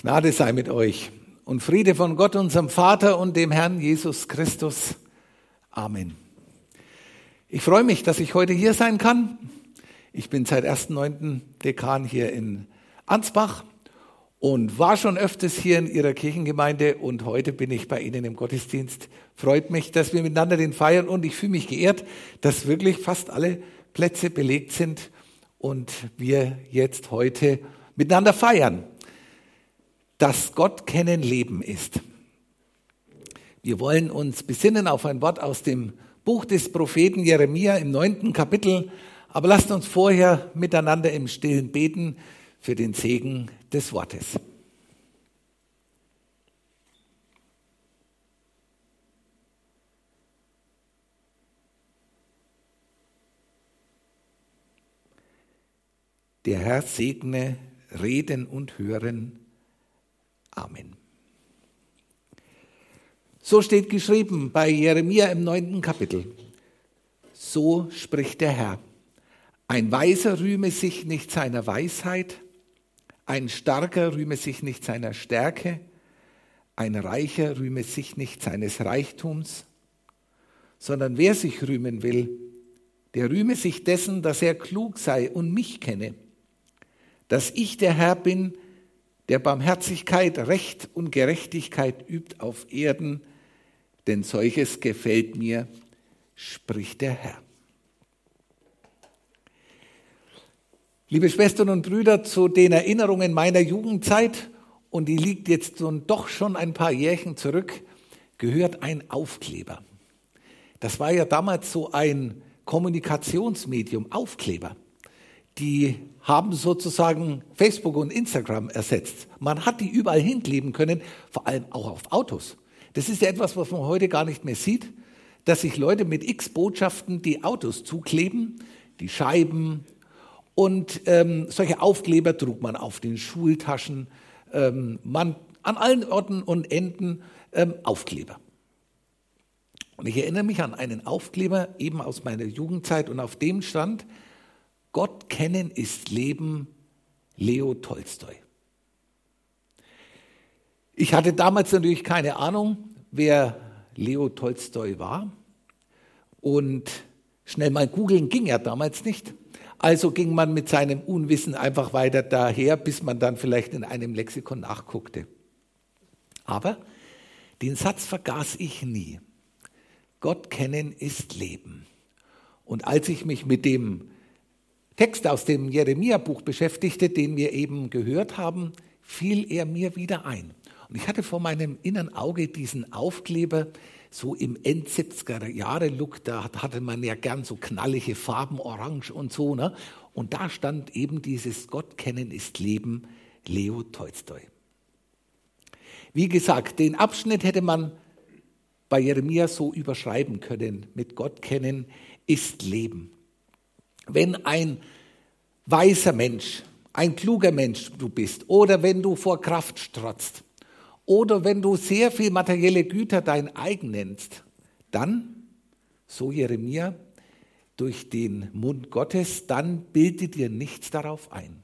Gnade sei mit euch und Friede von Gott, unserem Vater und dem Herrn Jesus Christus. Amen. Ich freue mich, dass ich heute hier sein kann. Ich bin seit 1.9. Dekan hier in Ansbach und war schon öfters hier in Ihrer Kirchengemeinde und heute bin ich bei Ihnen im Gottesdienst. Freut mich, dass wir miteinander den feiern und ich fühle mich geehrt, dass wirklich fast alle Plätze belegt sind und wir jetzt heute miteinander feiern, dass Gott kennen Leben ist. Wir wollen uns besinnen auf ein Wort aus dem Buch des Propheten Jeremia im 9. Kapitel, aber lasst uns vorher miteinander im Stillen beten für den Segen des Wortes. Der Herr segne Reden und Hören. Amen. So steht geschrieben bei Jeremia im 9. Kapitel. So spricht der Herr. Ein Weiser rühme sich nicht seiner Weisheit, ein Starker rühme sich nicht seiner Stärke, ein Reicher rühme sich nicht seines Reichtums, sondern wer sich rühmen will, der rühme sich dessen, dass er klug sei und mich kenne, dass ich der Herr bin, der Barmherzigkeit, Recht und Gerechtigkeit übt auf Erden, denn solches gefällt mir, spricht der Herr. Liebe Schwestern und Brüder, zu den Erinnerungen meiner Jugendzeit, und die liegt jetzt doch schon ein paar Jährchen zurück, gehört ein Aufkleber. Das war ja damals so ein Kommunikationsmedium, Aufkleber. Die haben sozusagen Facebook und Instagram ersetzt. Man hat die überall hinkleben können, vor allem auch auf Autos. Das ist ja etwas, was man heute gar nicht mehr sieht, dass sich Leute mit X-Botschaften die Autos zukleben, die Scheiben und solche Aufkleber trug man auf den Schultaschen, an allen Orten und Enden Aufkleber. Und ich erinnere mich an einen Aufkleber eben aus meiner Jugendzeit und auf dem stand: Gott kennen ist Leben, Leo Tolstoi. Ich hatte damals natürlich keine Ahnung, wer Leo Tolstoi war. Und schnell mal googeln ging ja damals nicht. Also ging man mit seinem Unwissen einfach weiter daher, bis man dann vielleicht in einem Lexikon nachguckte. Aber den Satz vergaß ich nie. Gott kennen ist Leben. Und als ich mich mit dem Text aus dem Jeremia-Buch beschäftigte, den wir eben gehört haben, fiel er mir wieder ein. Und ich hatte vor meinem inneren Auge diesen Aufkleber, so im End-70er-Jahre-Look, da hatte man ja gern so knallige Farben, orange und so, ne? Und da stand eben dieses Gott kennen ist Leben, Leo Tolstoi. Wie gesagt, den Abschnitt hätte man bei Jeremia so überschreiben können, mit Gott kennen ist Leben. Wenn ein weiser Mensch, ein kluger Mensch du bist, oder wenn du vor Kraft strotzt, oder wenn du sehr viel materielle Güter dein eigen nennst, dann, so Jeremia, durch den Mund Gottes, dann bilde dir nichts darauf ein.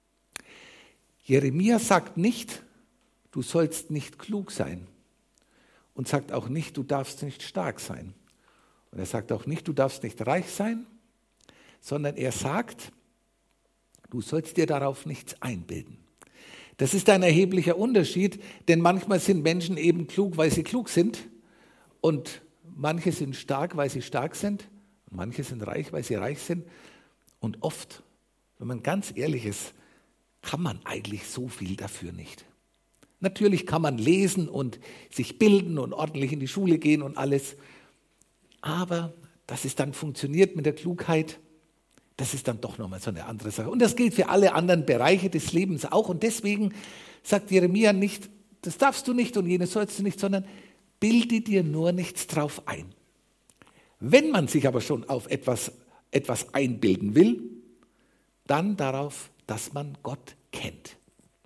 Jeremia sagt nicht, du sollst nicht klug sein, und sagt auch nicht, du darfst nicht stark sein. Und er sagt auch nicht, du darfst nicht reich sein, sondern er sagt, du sollst dir darauf nichts einbilden. Das ist ein erheblicher Unterschied, denn manchmal sind Menschen eben klug, weil sie klug sind, und manche sind stark, weil sie stark sind, und manche sind reich, weil sie reich sind. Und oft, wenn man ganz ehrlich ist, kann man eigentlich so viel dafür nicht. Natürlich kann man lesen und sich bilden und ordentlich in die Schule gehen und alles, aber dass es dann funktioniert mit der Klugheit, das ist dann doch nochmal so eine andere Sache. Und das gilt für alle anderen Bereiche des Lebens auch. Und deswegen sagt Jeremia nicht, das darfst du nicht und jenes sollst du nicht, sondern bilde dir nur nichts drauf ein. Wenn man sich aber schon auf etwas einbilden will, dann darauf, dass man Gott kennt.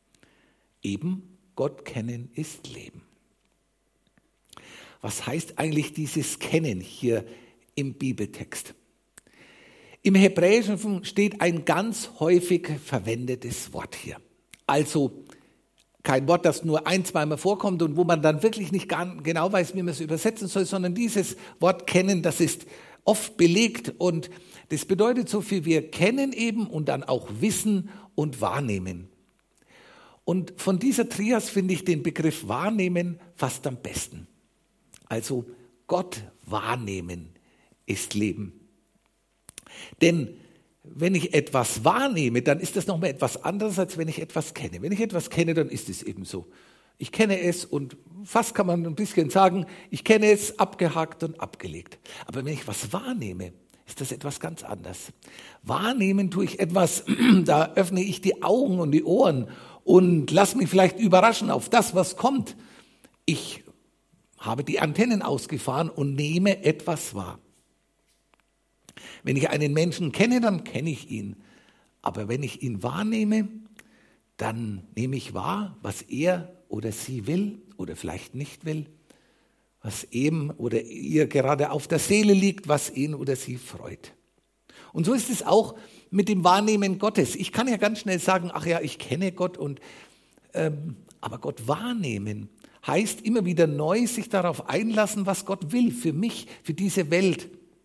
Eben Gott kennen ist Leben. Was heißt eigentlich dieses Kennen hier im Bibeltext? Im Hebräischen steht ein ganz häufig verwendetes Wort hier. Also kein Wort, das nur ein-, zweimal vorkommt und wo man dann wirklich nicht genau weiß, wie man es übersetzen soll, sondern dieses Wort kennen, das ist oft belegt und das bedeutet so viel, wir kennen eben und dann auch wissen und wahrnehmen. Und von dieser Trias finde ich den Begriff wahrnehmen fast am besten. Also Gott wahrnehmen ist Leben. Denn wenn ich etwas wahrnehme, dann ist das nochmal etwas anderes, als wenn ich etwas kenne. Wenn ich etwas kenne, dann ist es eben so. Ich kenne es und fast kann man ein bisschen sagen, ich kenne es, abgehakt und abgelegt. Aber wenn ich was wahrnehme, ist das etwas ganz anderes. Wahrnehmen tue ich etwas, da öffne ich die Augen und die Ohren und lass mich vielleicht überraschen auf das, was kommt. Ich habe die Antennen ausgefahren und nehme etwas wahr. Wenn ich einen Menschen kenne, dann kenne ich ihn. Aber wenn ich ihn wahrnehme, dann nehme ich wahr, was er oder sie will oder vielleicht nicht will, was ihm oder ihr gerade auf der Seele liegt, was ihn oder sie freut. Und so ist es auch mit dem Wahrnehmen Gottes. Ich kann ja ganz schnell sagen, ach ja, ich kenne Gott, aber Gott wahrnehmen heißt immer wieder neu sich darauf einlassen, was Gott will für mich, für diese Welt.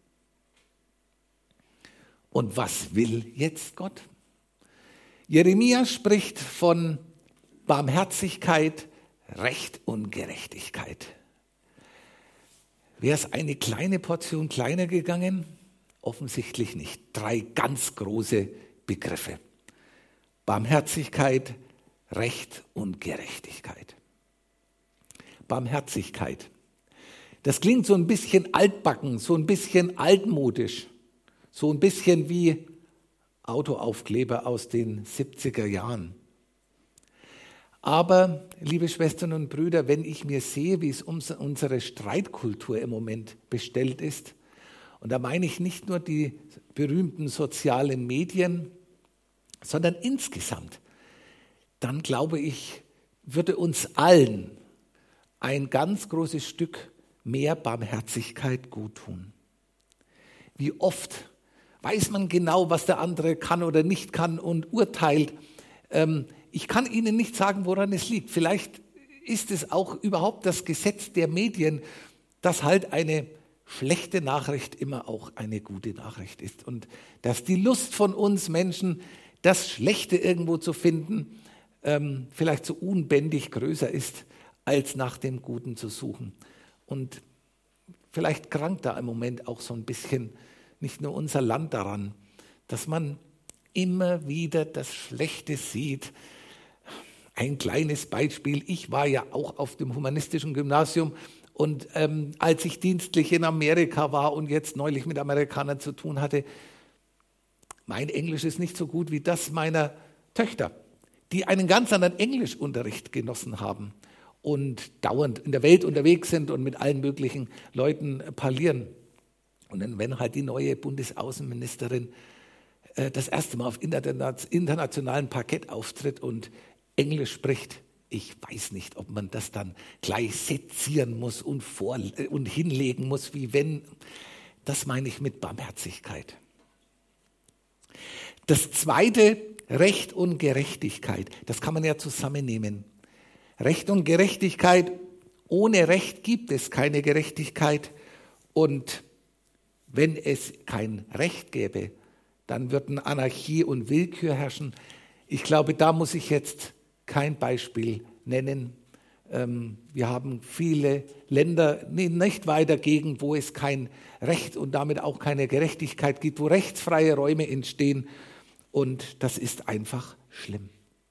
Und was will jetzt Gott? Jeremia spricht von Barmherzigkeit, Recht und Gerechtigkeit. Wäre es eine kleine Portion kleiner gegangen? Offensichtlich nicht. 3 ganz große Begriffe. Barmherzigkeit, Recht und Gerechtigkeit. Barmherzigkeit. Das klingt so ein bisschen altbacken, so ein bisschen altmodisch, so ein bisschen wie Autoaufkleber aus den 70er Jahren. Aber, liebe Schwestern und Brüder, wenn ich mir sehe, wie es unsere Streitkultur im Moment bestellt ist, und da meine ich nicht nur die berühmten sozialen Medien, sondern insgesamt, dann glaube ich, würde uns allen ein ganz großes Stück mehr Barmherzigkeit guttun. Wie oft weiß man genau, was der andere kann oder nicht kann und urteilt. Ich kann Ihnen nicht sagen, woran es liegt. Vielleicht ist es auch überhaupt das Gesetz der Medien, dass halt eine schlechte Nachricht immer auch eine gute Nachricht ist. Und dass die Lust von uns Menschen, das Schlechte irgendwo zu finden, vielleicht so unbändig größer ist, als nach dem Guten zu suchen. Und vielleicht krankt da im Moment auch so ein bisschen nicht nur unser Land daran, dass man immer wieder das Schlechte sieht. Ein kleines Beispiel, ich war ja auch auf dem humanistischen Gymnasium und als ich dienstlich in Amerika war und jetzt neulich mit Amerikanern zu tun hatte, mein Englisch ist nicht so gut wie das meiner Töchter, die einen ganz anderen Englischunterricht genossen haben und dauernd in der Welt unterwegs sind und mit allen möglichen Leuten parlieren. Und dann, wenn halt die neue Bundesaußenministerin das erste Mal auf internationalem Parkett auftritt und Englisch spricht, ich weiß nicht, ob man das dann gleich sezieren muss und hinlegen muss, wie wenn. Das meine ich mit Barmherzigkeit. Das zweite, Recht und Gerechtigkeit, das kann man ja zusammennehmen. Recht und Gerechtigkeit, ohne Recht gibt es keine Gerechtigkeit. Und wenn es kein Recht gäbe, dann würden Anarchie und Willkür herrschen. Ich glaube, da muss ich jetzt kein Beispiel nennen. Wir haben viele Länder, nicht weit dagegen, wo es kein Recht und damit auch keine Gerechtigkeit gibt, wo rechtsfreie Räume entstehen. Und das ist einfach schlimm.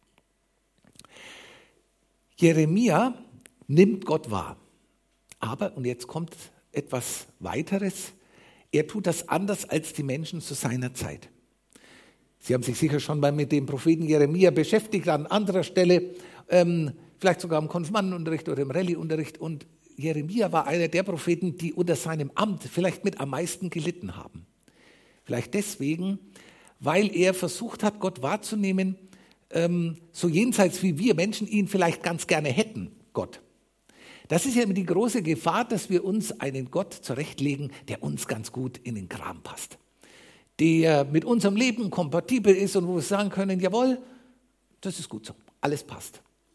Jeremia nimmt Gott wahr. Aber, und jetzt kommt etwas weiteres, er tut das anders als die Menschen zu seiner Zeit. Sie haben sich sicher schon mal mit dem Propheten Jeremia beschäftigt, an anderer Stelle, vielleicht sogar im Konfirmandenunterricht oder im Rallyeunterricht. Und Jeremia war einer der Propheten, die unter seinem Amt vielleicht mit am meisten gelitten haben. Vielleicht deswegen, weil er versucht hat, Gott wahrzunehmen, so jenseits wie wir Menschen ihn vielleicht ganz gerne hätten, Gott. Das ist ja immer die große Gefahr, dass wir uns einen Gott zurechtlegen, der uns ganz gut in den Kram passt. Der mit unserem Leben kompatibel ist und wo wir sagen können, jawohl, das ist gut so, alles passt.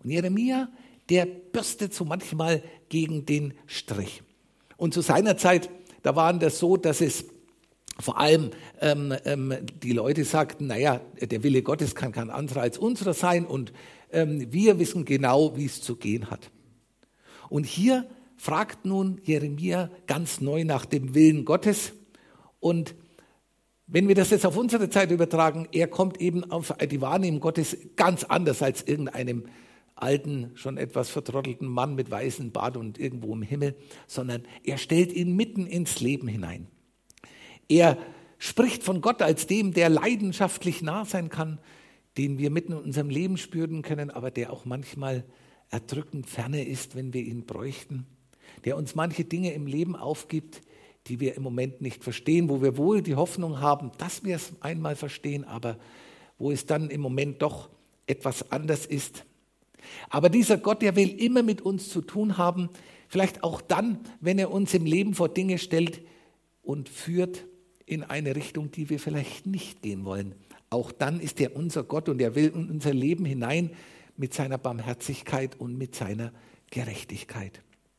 Und Jeremia, der bürstet so manchmal gegen den Strich. Und zu seiner Zeit, da war das so, dass es vor allem die Leute sagten, naja, der Wille Gottes kann kein anderer als unserer sein und wir wissen genau, wie es zu gehen hat. Und hier fragt nun Jeremia ganz neu nach dem Willen Gottes. Und wenn wir das jetzt auf unsere Zeit übertragen, er kommt eben auf die Wahrnehmung Gottes ganz anders als irgendeinem alten, schon etwas vertrottelten Mann mit weißem Bart und irgendwo im Himmel, sondern er stellt ihn mitten ins Leben hinein. Er spricht von Gott als dem, der leidenschaftlich nah sein kann, den wir mitten in unserem Leben spüren können, aber der auch manchmal erdrückend ferne ist, wenn wir ihn bräuchten, der uns manche Dinge im Leben aufgibt, die wir im Moment nicht verstehen, wo wir wohl die Hoffnung haben, dass wir es einmal verstehen, aber wo es dann im Moment doch etwas anders ist. Aber dieser Gott, der will immer mit uns zu tun haben, vielleicht auch dann, wenn er uns im Leben vor Dinge stellt und führt in eine Richtung, die wir vielleicht nicht gehen wollen. Auch dann ist er unser Gott und er will in unser Leben hinein mit seiner Barmherzigkeit und mit seiner Gerechtigkeit.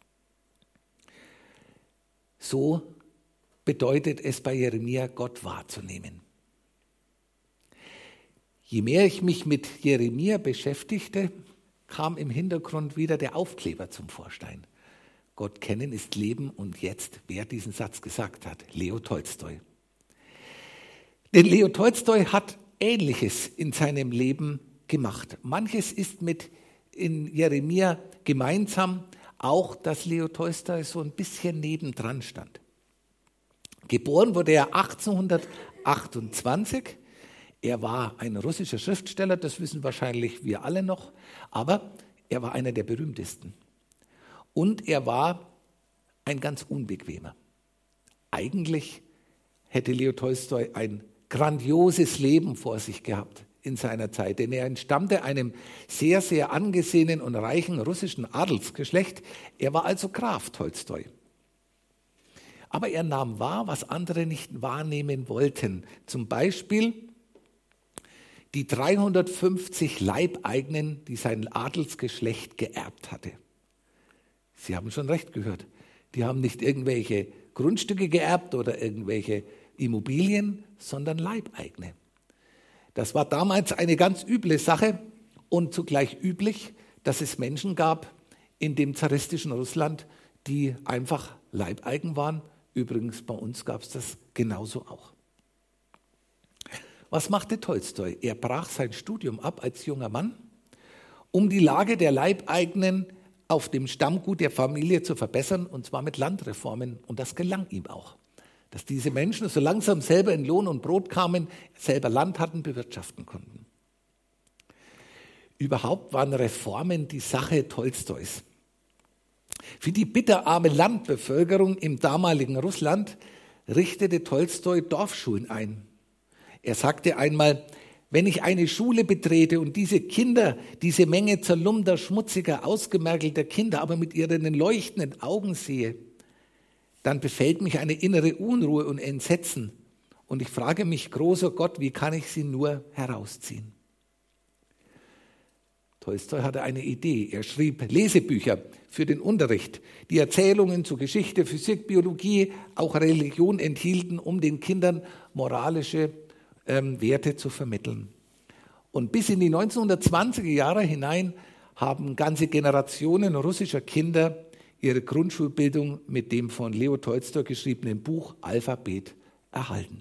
So bedeutet es bei Jeremia, Gott wahrzunehmen. Je mehr ich mich mit Jeremia beschäftigte, kam im Hintergrund wieder der Aufkleber zum Vorschein. Gott kennen ist Leben und jetzt, wer diesen Satz gesagt hat, Leo Tolstoi. Denn Leo Tolstoi hat Ähnliches in seinem Leben gemacht. Manches ist mit in Jeremia gemeinsam, auch dass Leo Tolstoi so ein bisschen nebendran stand. Geboren wurde er 1828. Er war ein russischer Schriftsteller, das wissen wahrscheinlich wir alle noch, aber er war einer der berühmtesten. Und er war ein ganz unbequemer. Eigentlich hätte Leo Tolstoi ein grandioses Leben vor sich gehabt in seiner Zeit, denn er entstammte einem sehr, sehr angesehenen und reichen russischen Adelsgeschlecht. Er war also Graf Tolstoi. Aber er nahm wahr, was andere nicht wahrnehmen wollten. Zum Beispiel die 350 Leibeigenen, die sein Adelsgeschlecht geerbt hatte. Sie haben schon recht gehört. Die haben nicht irgendwelche Grundstücke geerbt oder irgendwelche Immobilien, sondern Leibeigene. Das war damals eine ganz üble Sache und zugleich üblich, dass es Menschen gab in dem zaristischen Russland, die einfach Leibeigen waren. Übrigens bei uns gab es das genauso auch. Was machte Tolstoi? Er brach sein Studium ab als junger Mann, um die Lage der Leibeigenen auf dem Stammgut der Familie zu verbessern, und zwar mit Landreformen. Und das gelang ihm auch, dass diese Menschen so langsam selber in Lohn und Brot kamen, selber Land hatten, bewirtschaften konnten. Überhaupt waren Reformen die Sache Tolstois. Für die bitterarme Landbevölkerung im damaligen Russland richtete Tolstoi Dorfschulen ein. Er sagte einmal, wenn ich eine Schule betrete und diese Kinder, diese Menge zerlumpter, schmutziger, ausgemergelter Kinder, aber mit ihren leuchtenden Augen sehe, dann befällt mich eine innere Unruhe und Entsetzen. Und ich frage mich, großer Gott, wie kann ich sie nur herausziehen? Tolstoi hatte eine Idee. Er schrieb Lesebücher für den Unterricht, die Erzählungen zu Geschichte, Physik, Biologie, auch Religion enthielten, um den Kindern moralische Werte zu vermitteln. Und bis in die 1920er Jahre hinein haben ganze Generationen russischer Kinder ihre Grundschulbildung mit dem von Leo Tolstoi geschriebenen Buch Alphabet erhalten.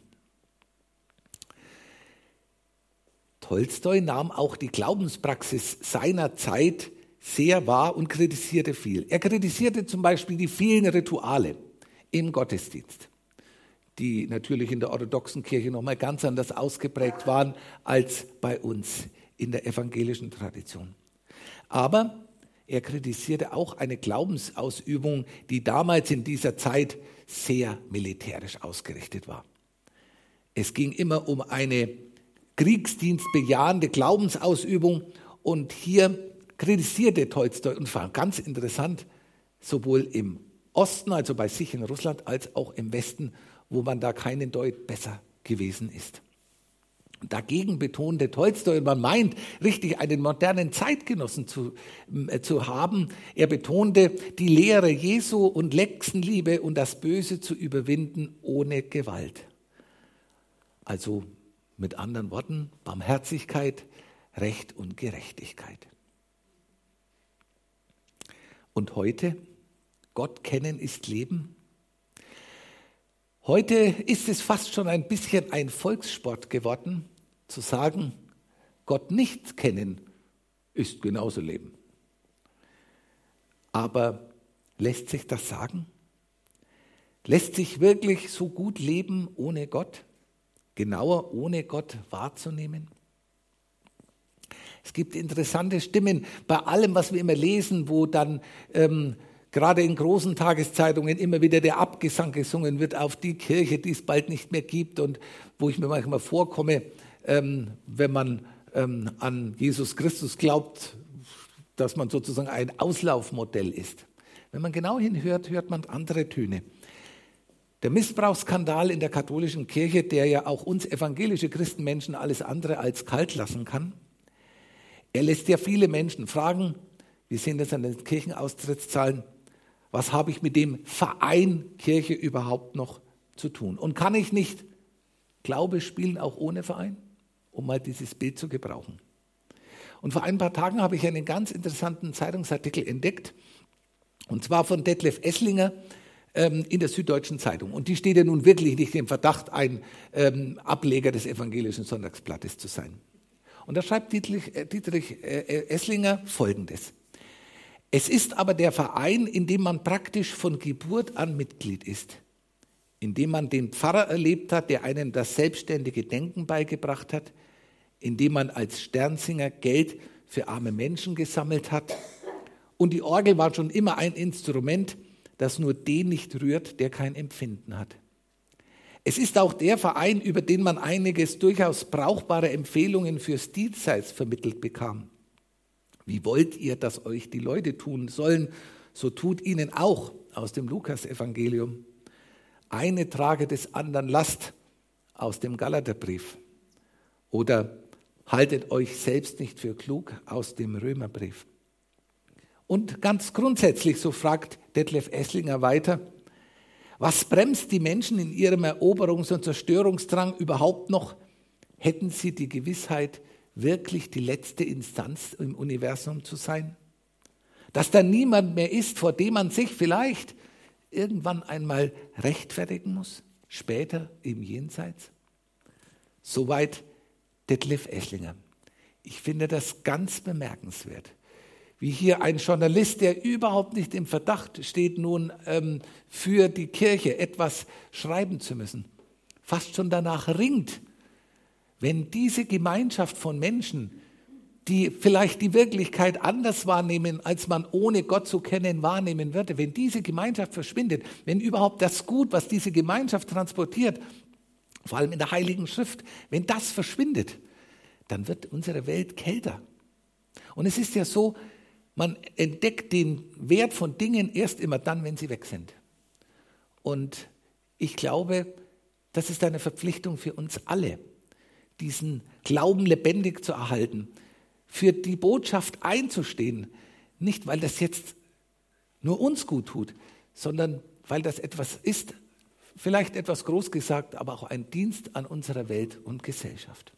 Tolstoi nahm auch die Glaubenspraxis seiner Zeit sehr wahr und kritisierte viel. Er kritisierte zum Beispiel die vielen Rituale im Gottesdienst, die natürlich in der orthodoxen Kirche nochmal ganz anders ausgeprägt waren als bei uns in der evangelischen Tradition. Aber er kritisierte auch eine Glaubensausübung, die damals in dieser Zeit sehr militärisch ausgerichtet war. Es ging immer um eine kriegsdienstbejahende Glaubensausübung und hier kritisierte Tolstoi, und war ganz interessant, sowohl im Osten, also bei sich in Russland, als auch im Westen, wo man da keinen Deut besser gewesen ist. Dagegen betonte Tolstoi, man meint richtig einen modernen Zeitgenossen zu haben. Er betonte die Lehre Jesu und Nächstenliebe und das Böse zu überwinden ohne Gewalt. Also mit anderen Worten, Barmherzigkeit, Recht und Gerechtigkeit. Und heute, Gott kennen ist Leben. Heute ist es fast schon ein bisschen ein Volkssport geworden, zu sagen, Gott nicht kennen ist genauso Leben. Aber lässt sich das sagen? Lässt sich wirklich so gut leben ohne Gott? Genauer ohne Gott wahrzunehmen? Es gibt interessante Stimmen bei allem, was wir immer lesen, wo dann gerade in großen Tageszeitungen immer wieder der Abgesang gesungen wird auf die Kirche, die es bald nicht mehr gibt und wo ich mir manchmal vorkomme, wenn man an Jesus Christus glaubt, dass man sozusagen ein Auslaufmodell ist. Wenn man genau hinhört, hört man andere Töne. Der Missbrauchsskandal in der katholischen Kirche, der ja auch uns evangelische Christenmenschen alles andere als kalt lassen kann, er lässt ja viele Menschen fragen, wir sehen das an den Kirchenaustrittszahlen, was habe ich mit dem Verein Kirche überhaupt noch zu tun? Und kann ich nicht Glaube spielen auch ohne Verein? Um mal dieses Bild zu gebrauchen. Und vor ein paar Tagen habe ich einen ganz interessanten Zeitungsartikel entdeckt, und zwar von Detlef Esslinger in der Süddeutschen Zeitung. Und die steht ja nun wirklich nicht im Verdacht, ein Ableger des Evangelischen Sonntagsblattes zu sein. Und da schreibt Dietrich Esslinger Folgendes. Es ist aber der Verein, in dem man praktisch von Geburt an Mitglied ist, in dem man den Pfarrer erlebt hat, der einem das selbstständige Denken beigebracht hat, in dem man als Sternsinger Geld für arme Menschen gesammelt hat. Und die Orgel war schon immer ein Instrument, das nur den nicht rührt, der kein Empfinden hat. Es ist auch der Verein, über den man einiges durchaus brauchbare Empfehlungen fürs Diesseits vermittelt bekam. Wie wollt ihr, dass euch die Leute tun sollen, so tut ihnen auch aus dem Lukas-Evangelium. Eine trage des anderen Last aus dem Galaterbrief. Oder haltet euch selbst nicht für klug aus dem Römerbrief. Und ganz grundsätzlich, so fragt Detlef Esslinger weiter, was bremst die Menschen in ihrem Eroberungs- und Zerstörungsdrang überhaupt noch? Hätten sie die Gewissheit, wirklich die letzte Instanz im Universum zu sein? Dass da niemand mehr ist, vor dem man sich vielleicht irgendwann einmal rechtfertigen muss, später im Jenseits? Soweit Detlef Esslinger. Ich finde das ganz bemerkenswert, wie hier ein Journalist, der überhaupt nicht im Verdacht steht, nun für die Kirche etwas schreiben zu müssen, fast schon danach ringt, wenn diese Gemeinschaft von Menschen, die vielleicht die Wirklichkeit anders wahrnehmen, als man ohne Gott zu kennen wahrnehmen würde, wenn diese Gemeinschaft verschwindet, wenn überhaupt das Gut, was diese Gemeinschaft transportiert, vor allem in der Heiligen Schrift, wenn das verschwindet, dann wird unsere Welt kälter. Und es ist ja so, man entdeckt den Wert von Dingen erst immer dann, wenn sie weg sind. Und ich glaube, das ist eine Verpflichtung für uns alle, diesen Glauben lebendig zu erhalten, für die Botschaft einzustehen, nicht weil das jetzt nur uns gut tut, sondern weil das etwas ist, vielleicht etwas groß gesagt, aber auch ein Dienst an unserer Welt und Gesellschaft.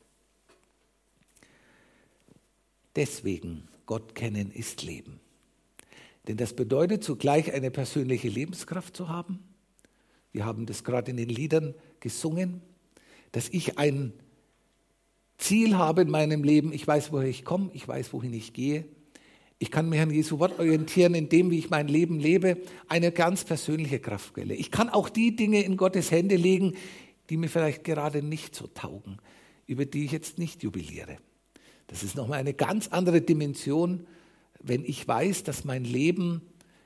Deswegen, Gott kennen ist Leben. Denn das bedeutet zugleich eine persönliche Lebenskraft zu haben. Wir haben das gerade in den Liedern gesungen, dass ich ein Ziel habe in meinem Leben. Ich weiß, woher ich komme, ich weiß, wohin ich gehe. Ich kann mich an Jesu Wort orientieren, in dem, wie ich mein Leben lebe, eine ganz persönliche Kraftquelle. Ich kann auch die Dinge in Gottes Hände legen, die mir vielleicht gerade nicht so taugen, über die ich jetzt nicht jubiliere. Das ist nochmal eine ganz andere Dimension, wenn ich weiß, dass mein Leben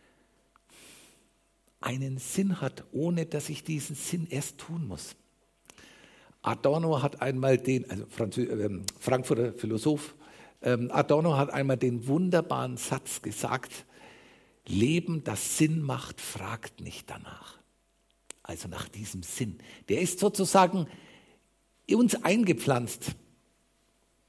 einen Sinn hat, ohne dass ich diesen Sinn erst tun muss. Adorno hat einmal Frankfurter Philosoph, Adorno hat einmal den wunderbaren Satz gesagt, Leben, das Sinn macht, fragt nicht danach. Also nach diesem Sinn. Der ist sozusagen uns eingepflanzt.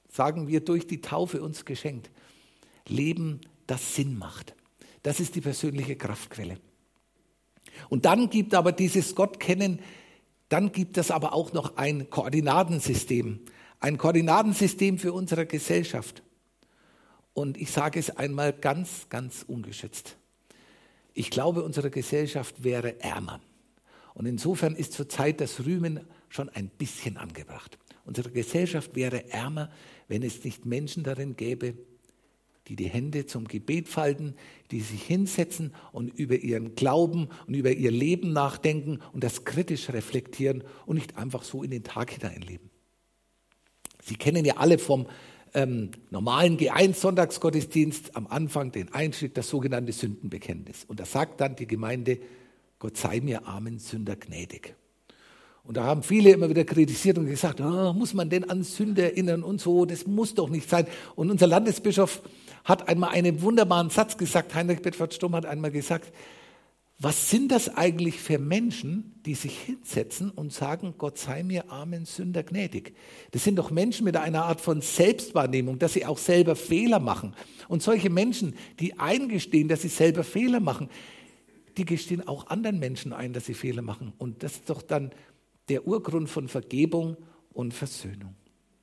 sagen wir, durch die Taufe uns geschenkt. Leben, das Sinn macht. Das ist die persönliche Kraftquelle. Und dann gibt aber dieses Gott kennen, dann gibt es aber auch noch ein Koordinatensystem für unsere Gesellschaft. Und ich sage es einmal ganz, ganz ungeschützt. Ich glaube, unsere Gesellschaft wäre ärmer. Und insofern ist zurzeit das Rühmen schon ein bisschen angebracht. Unsere Gesellschaft wäre ärmer, wenn es nicht Menschen darin gäbe, die die Hände zum Gebet falten, die sich hinsetzen und über ihren Glauben und über ihr Leben nachdenken und das kritisch reflektieren und nicht einfach so in den Tag hineinleben. Sie kennen ja alle vom normalen G1-Sonntagsgottesdienst am Anfang den Einschnitt, das sogenannte Sündenbekenntnis. Und da sagt dann die Gemeinde, Gott sei mir armen Sünder gnädig. Und da haben viele immer wieder kritisiert und gesagt, oh, muss man denn an Sünde erinnern und so, das muss doch nicht sein. Und unser Landesbischof hat einmal einen wunderbaren Satz gesagt, Heinrich Bedford Stumm hat einmal gesagt, was sind das eigentlich für Menschen, die sich hinsetzen und sagen, Gott sei mir armen Sünder gnädig? Das sind doch Menschen mit einer Art von Selbstwahrnehmung, dass sie auch selber Fehler machen. Und solche Menschen, die eingestehen, dass sie selber Fehler machen, die gestehen auch anderen Menschen ein, dass sie Fehler machen. Und das ist doch dann der Urgrund von Vergebung und Versöhnung.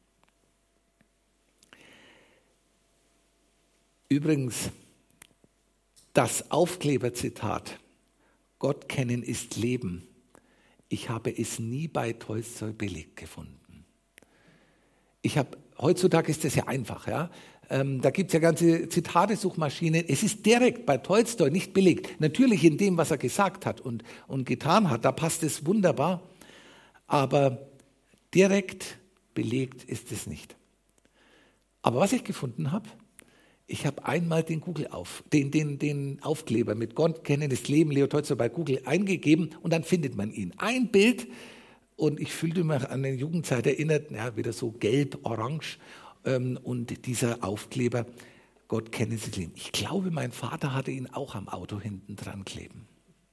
Übrigens, das Aufkleberzitat, Gott kennen ist Leben. Ich habe es nie bei Tolstoi belegt gefunden. Heutzutage ist das ja einfach, ja. Da gibt es ja ganze Zitatesuchmaschinen. Es ist direkt bei Tolstoi nicht belegt. Natürlich in dem, was er gesagt hat und getan hat, da passt es wunderbar. Aber direkt belegt ist es nicht. Aber was ich gefunden habe, ich habe einmal den Aufkleber mit Gott kennen das Leben, Leo Tolstoi bei Google eingegeben und dann findet man ihn. Ein Bild und ich fühlte mich an eine Jugendzeit erinnert, ja, wieder so gelb, orange und dieser Aufkleber, Gott kennen das Leben. Ich glaube, mein Vater hatte ihn auch am Auto hinten dran kleben.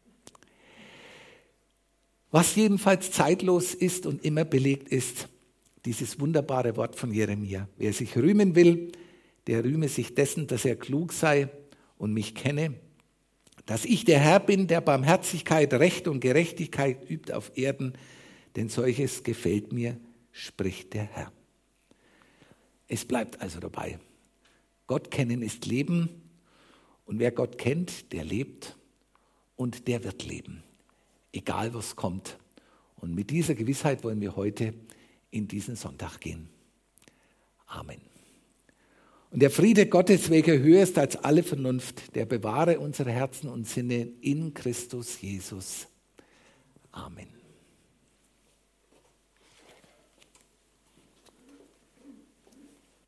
Was jedenfalls zeitlos ist und immer belegt ist, dieses wunderbare Wort von Jeremia. Wer sich rühmen will, der rühme sich dessen, dass er klug sei und mich kenne, dass ich der Herr bin, der Barmherzigkeit, Recht und Gerechtigkeit übt auf Erden, denn solches gefällt mir, spricht der Herr. Es bleibt also dabei. Gott kennen ist Leben und wer Gott kennt, der lebt und der wird leben, egal was kommt. Und mit dieser Gewissheit wollen wir heute in diesen Sonntag gehen. Amen. Und der Friede Gottes, welcher höher ist als alle Vernunft, der bewahre unsere Herzen und Sinne in Christus Jesus.